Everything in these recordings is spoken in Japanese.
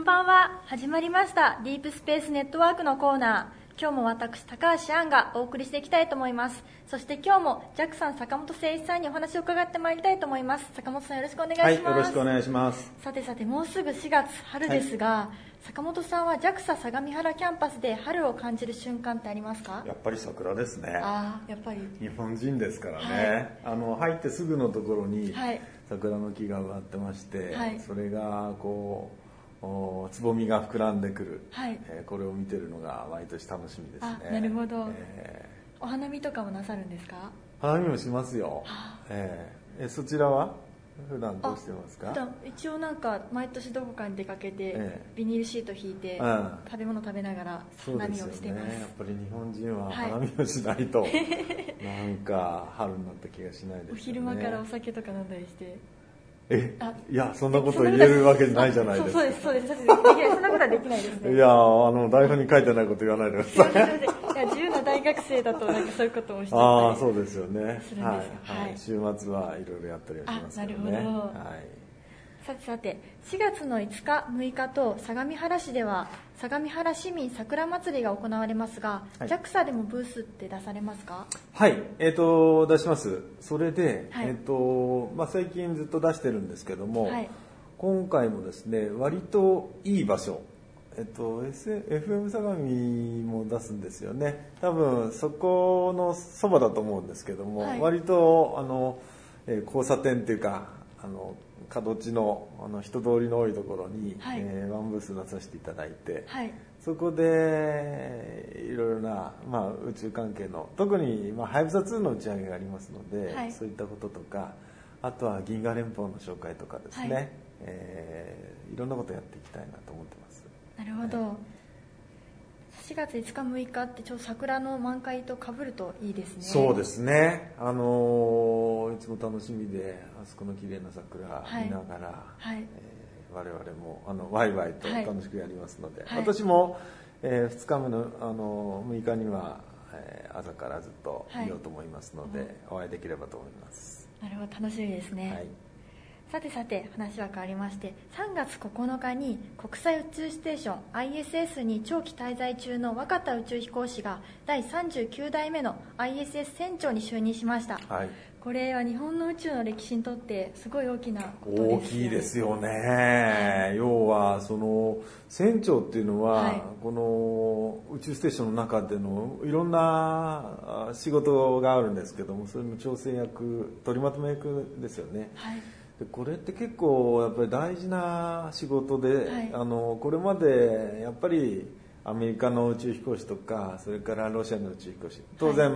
ばんは。始まりましたディープスペースネットワークのコーナー。今日も私高橋杏がお送りしていきたいと思います。そして今日もジャックさん、坂本誠一さんにお話を伺ってまいりたいと思います。坂本さん、よろしくお願いします。 はい、よろしくお願いします。 さてもうすぐ4月春ですが、坂本さんは JAXA 相模原キャンパスで春を感じる瞬間ってありますか？ やっぱり桜ですね。 やっぱり日本人ですからね、入ってすぐのところに桜の木が植わってまして、それがこうつぼみが膨らんでくる、これを見てるのが毎年楽しみですね。 なるほど、お花見とかもなさるんですか？ 花見もしますよ。そちらは普段どうしてますか？ 普段一応なんか毎年どこかに出かけて、ビニールシート引いて、食べ物食べながら花見をしてます。そうですよね、 やっぱり日本人は花見をしないと、なんか春になった気がしないですよね。 お昼間からお酒とか飲んだりして。 いや、そんなこと言えるわけないじゃないですか。 そうです。そんなことはできないですね。 いや、台本に書いてないこと言わないでください。 自由な大学生だとなんかそういうことをしてたりそうですよね。 するんです。 週末はいろいろやったりはしますけどね。 なるほど。さて、4月の5日、6日と相模原市では相模原市民桜祭りが行われますが、JAXA でもブースって出されますか？ はい、出します。それで、最近ずっと出してるんですけども、今回もですね、割といい場所、FM 相模も出すんですよね。多分そこのそばだと思うんですけども、割と交差点っていうか角地の人通りの多いところに、ワンブース出させていただいて、そこでいろいろな、宇宙関係の特に、はやぶさ2の打ち上げがありますので、そういったこととか、あとは銀河連邦の紹介とかですね、いろんなことやっていきたいなと思ってます。 なるほど。4月5日6日ってちょうど桜の満開と被るといいですね。 そうですね、いつも楽しみであそこの綺麗な桜見ながら、我々もワイワイと楽しくやりますので、私も、2日目の6日には、朝からずっと見ようと思いますので、お会いできればと思います。 なるほど、楽しみですね。さて話は変わりまして、3月9日に国際宇宙ステーション ISS に長期滞在中の若田宇宙飛行士が第39代目の ISS 船長に就任しました。これは日本の宇宙の歴史にとってすごい大きなことですよね。 大きいですよね。要はその船長っていうのは、この宇宙ステーションの中でのいろんな仕事があるんですけども、それの調整役、取りまとめ役ですよね。これって結構やっぱり大事な仕事で、これまでやっぱりアメリカの宇宙飛行士とか、それからロシアの宇宙飛行士、当然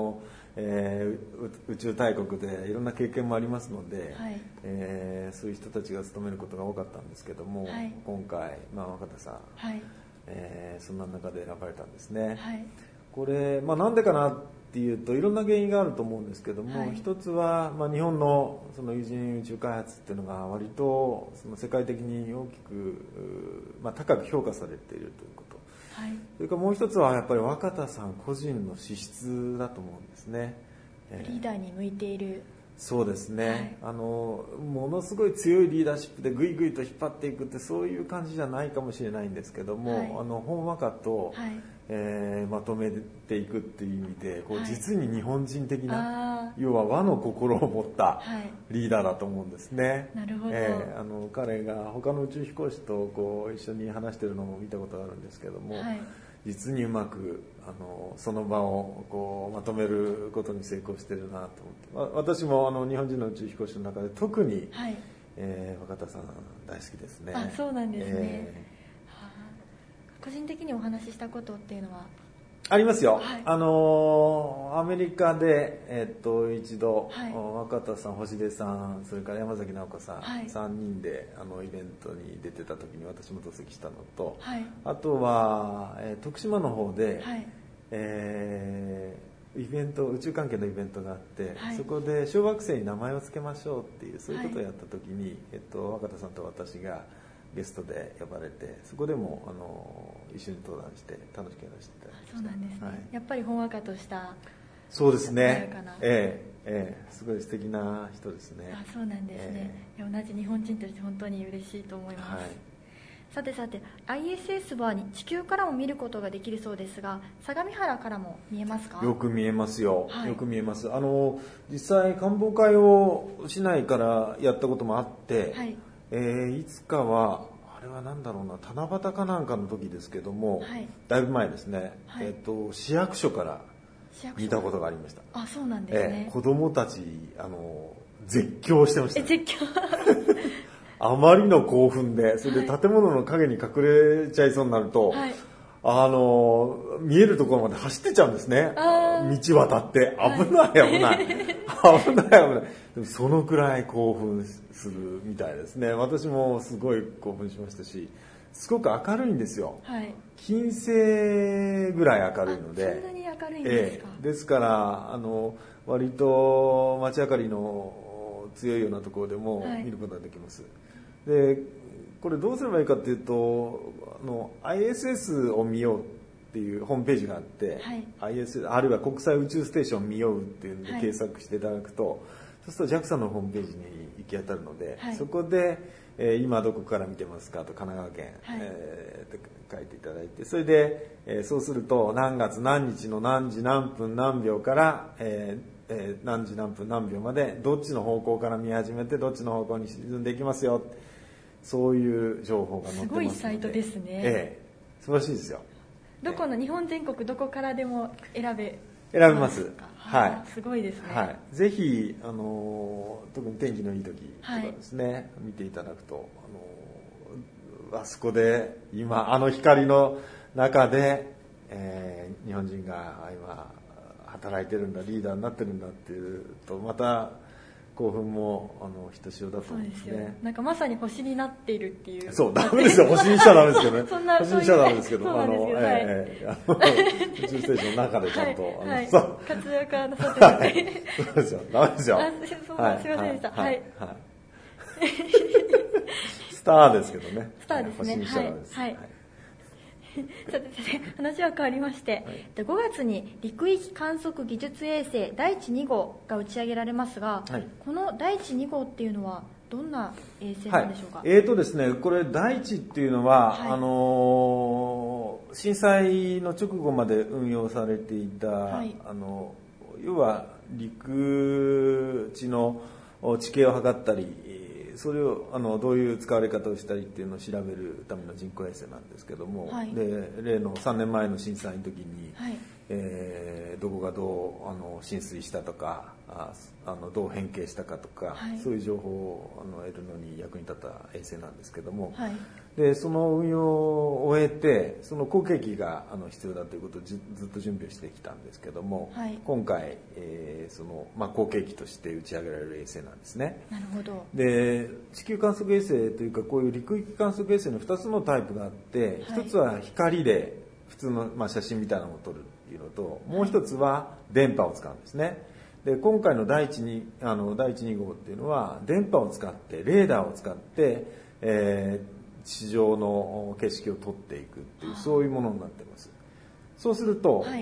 宇宙大国でいろんな経験もありますので、そういう人たちが務めることが多かったんですけども、今回、若田さん、そんな中で選ばれたんですね。これ、なんでかなっていうといろんな原因があると思うんですけども、一つは、日本のその有人宇宙開発っていうのが割とその世界的に大きく、高く評価されているということ、それからもう一つはやっぱり若田さん個人の資質だと思うんですね。 リーダーに向いている。 そうですね、ものすごい強いリーダーシップでぐいぐいと引っ張っていくってそういう感じじゃないかもしれないんですけども、ほんわかと、まとめていくっていう意味で実に日本人的な、要は和の心を持ったリーダーだと思うんですね。 なるほど。 彼が他の宇宙飛行士と一緒に話してるのも見たことがあるんですけども、実にうまくその場をまとめることに成功してるなと思って、私も日本人の宇宙飛行士の中で特に、若田さん大好きですね。 そうなんですね。個人的にお話ししたことっていうのはありますよ。アメリカで、一度、若田さん、星出さん、それから山崎直子さん、3人でイベントに出てた時に私も同席したのと、あとは、徳島の方で、イベント、宇宙関係のイベントがあって、そこで小惑星に名前を付けましょうっていうそういうことをやった時に、若田さんと私がゲストで呼ばれて、そこでも一緒に登壇して楽しくやらせていただきました。 そうなんですね。やっぱりほんわかとした。 そうですね。すごい素敵な人ですね。 そうなんですね。同じ日本人として本当に嬉しいと思います。 さてさて、 ISS は地球からも見ることができるそうですが、相模原からも見えますか？ よく見えますよ、 はい、 よく見えます。実際観望会を市内からやったこともあって、はい、いつかはあれは何だろうな、七夕かなんかの時ですけども、はい、だいぶ前ですね、はい、市役所から見たことがありました。 あ、そうなんですね。 子供たち絶叫してました、ね、 絶叫あまりの興奮で、それで建物の陰に隠れちゃいそうになると、はい、見えるところまで走ってっちゃうんですね。道渡って危ない危ない、はい、危ない危ない。でもそのくらい興奮するみたいですね。私もすごい興奮しましたし、すごく明るいんですよ、はい、金星ぐらい明るいので。 そんなに明るいんですか？ ですから割と街明かりの強いようなところでも見ることができます、はい、でこれどうすればいいかっていうと、ISS を見ようっていうホームページがあって、はい、ISS あるいは国際宇宙ステーション見ようっていうので検索していただくと、はい、そうすると JAXA のホームページに行き当たるので、はい、そこで、今どこから見てますかと神奈川県、はい、って書いていただいて、それで、そうすると何月何日の何時何分何秒から、何時何分何秒までどっちの方向から見始めてどっちの方向に沈んでいきますよ、そういう情報が載ってますので。 すごいサイトですね。 素晴らしいですよ。 どこの日本全国どこからでも選べますはい、 すごいですね、 はい、ぜひ特に天気のいい時とかですね、はい、見ていただくとあそこで今光の中で、日本人が今働いてるんだ、リーダーになってるんだっていうと、また興奮もひとしおだと思うんですね。そうですよ。 なんかまさに星になっているっていう。 そう、ダメですよ。星にしちゃダメですけどね。 星にしちゃダメですけど、 宇宙ステーションの中でちゃんと、 はい、活躍なさってて、 そうですよ。ダメですよ。 すいませんでした。はい。 スターですけどね。 スターですね。 星にしちゃダメです。はい。 さて話は変わりまして、5月に陸域観測技術衛星第一2号が打ち上げられますが、はい、この第一2号っていうのはどんな衛星なんでしょうか？はい、 ですね、これ第一っていうのは、はい、震災の直後まで運用されていた、はい、要は陸地の地形を測ったり、それをどういう使われ方をしたりっていうのを調べるための人工衛星なんですけども、はい、で例の3年前の震災の時に、はい、どこがどう浸水したとかどう変形したかとか、はい、そういう情報を得るのに役に立った衛星なんですけども、はい、でその運用を終えてその後継機が必要だということをずっと準備をしてきたんですけども、はい、今回、後継機として打ち上げられる衛星なんですね。 なるほど。 で地球観測衛星というかこういう陸域観測衛星の2つのタイプがあって、はい、1つは光で普通の、写真みたいなのを撮るっていうのと、もう1つは電波を使うんですね。で今回の第一2号っていうのは電波を使ってレーダーを使って、地上の景色を撮っていくっていうそういうものになっています。そうすると、はい、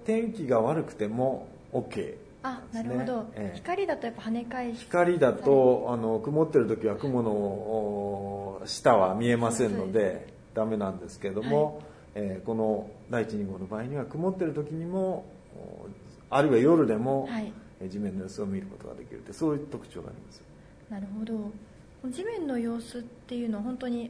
天気が悪くても OK。 なるほど、光だとやっぱ跳ね返し光だと曇ってる時は雲の下は見えませんのでダメなんですけれども、はい、この第一2号の場合には曇ってる時にもあるいは夜でも、はい、地面の様子を見ることができるってそういう特徴があります。 なるほど。地面の様子っていうのは本当に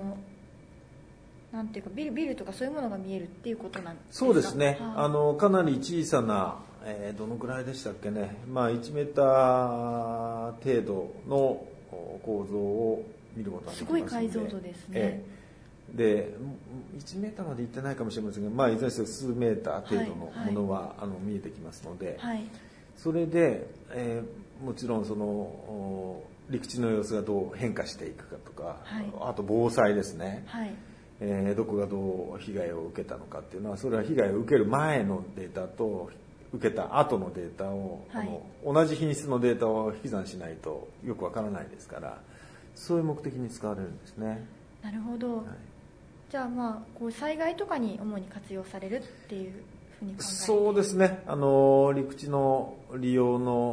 なんていうかビルとかそういうものが見えるっていうことなんですか？ そうですね、かなり小さなどのくらいでしたっけね、1メーター程度の構造を見ることができますので、 すごい解像度ですね。 で1メーターまでいってないかもしれませんが、いずれにせよ数メーター程度のものは、見えてきますので、はい、それで、もちろんその陸地の様子がどう変化していくかとか、はい、あと防災ですね、はい、どこがどう被害を受けたのかっていうのは、それは被害を受ける前のデータと受けた後のデータを、はい、同じ品質のデータを引き算しないとよくわからないですから、そういう目的に使われるんですね。 なるほど、はい、じゃあこう災害とかに主に活用されるっていうふうに考えて。 そうですね、陸地の利用の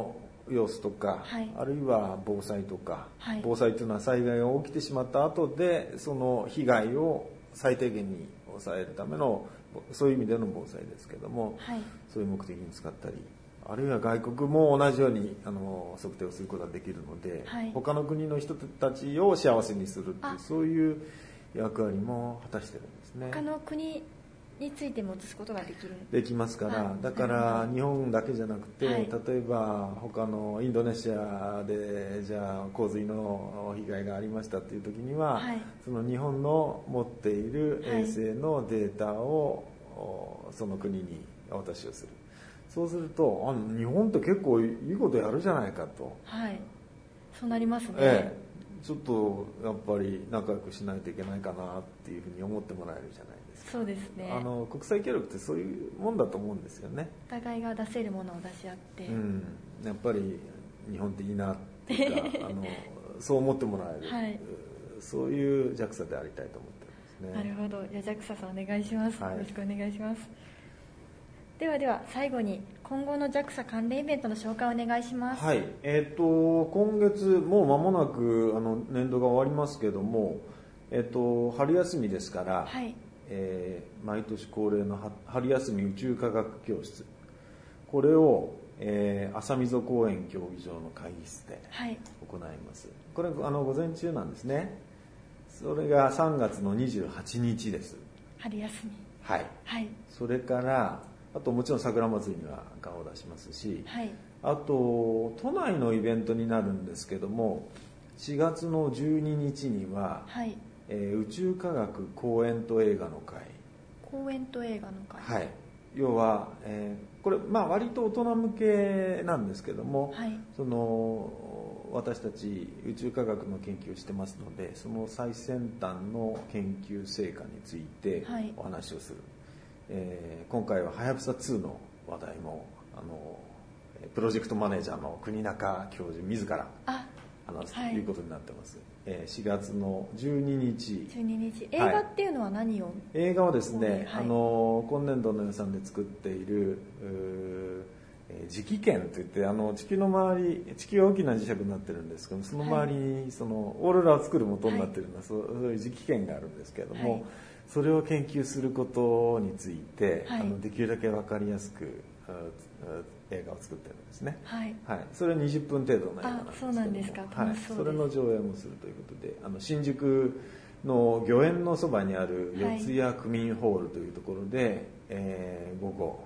様子とか、 はい、 あるいは防災とか、 はい、 防災というのは災害が起きてしまった後でその被害を最低限に抑えるためのそういう意味での防災ですけども、 はい、 そういう目的に使ったり、あるいは外国も同じように測定をすることができるので、 はい、 他の国の人たちを幸せにするっていうそういう役割も果たしてるんですね。 他の国についても移すことができますから、だから日本だけじゃなくて、例えば他のインドネシアでじゃあ洪水の被害がありましたっていう時には、その日本の持っている衛星のデータをその国にお渡しをする。そうすると日本って結構いいことやるじゃないかと、 はい、そうなりますね、 ちょっとやっぱり仲良くしないといけないかなっていうふうに思ってもらえるじゃないですか。 そうですね。 国際協力ってそういうもんだと思うんですよね。 お互いが出せるものを出し合って、 やっぱり日本っていいなっていうかそう思ってもらえる、はい、そういう JAXA でありたいと思ってますね。 なるほど。じゃあ JAXA さんお願いします、よろしくお願いします。では最後に今後の JAXA 関連イベントの紹介をお願いします。 はい、今月もう間もなく年度が終わりますけども、春休みですから、はい、毎年恒例の春休み宇宙科学教室、これを、浅溝公園競技場の会議室で行います、はい、これ午前中なんですね。それが3月の28日です。 春休み、 はい、はい、それからあともちろん桜祭りには顔を出しますし、はい、あと都内のイベントになるんですけども、4月の12日には、はい、宇宙科学公演と映画の会。 公演と映画の会、 はい、要は、これ、割と大人向けなんですけども、はい、私たち宇宙科学の研究をしてますので、その最先端の研究成果についてお話をする、今回ははやぶさ2の話題もプロジェクトマネージャーの国中教授自ら話すということになってます、4月の12日。 映画っていうのは何を、 映画はですね、はい、今年度の予算で作っている磁気圏といって地球の周り、地球は大きな磁石になってるんですけど、その周りにそのオーロラを作る元になってるのは、そういう磁気圏があるんですけれども、はい、それを研究することについて、はい、できるだけ分かりやすく映画を作ってるんですね、はいはい、それは20分程度の映画なんですけども、 そうなんですか、 はい、それの上映もするということで、新宿の御苑のそばにある四谷区民ホールというところで、午後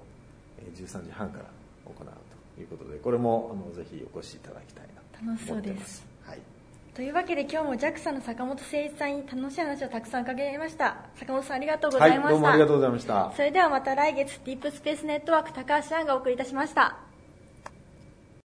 13時半から行うということで、これもぜひお越しいただきたいなと思っています。はい、 というわけで今日も JAXA の坂本誠一さんに楽しい話をたくさん伺いました。坂本さんありがとうございました。はい、 どうもありがとうございました。 それではまた来月、ディープスペースネットワーク高橋杏がお送りいたしました。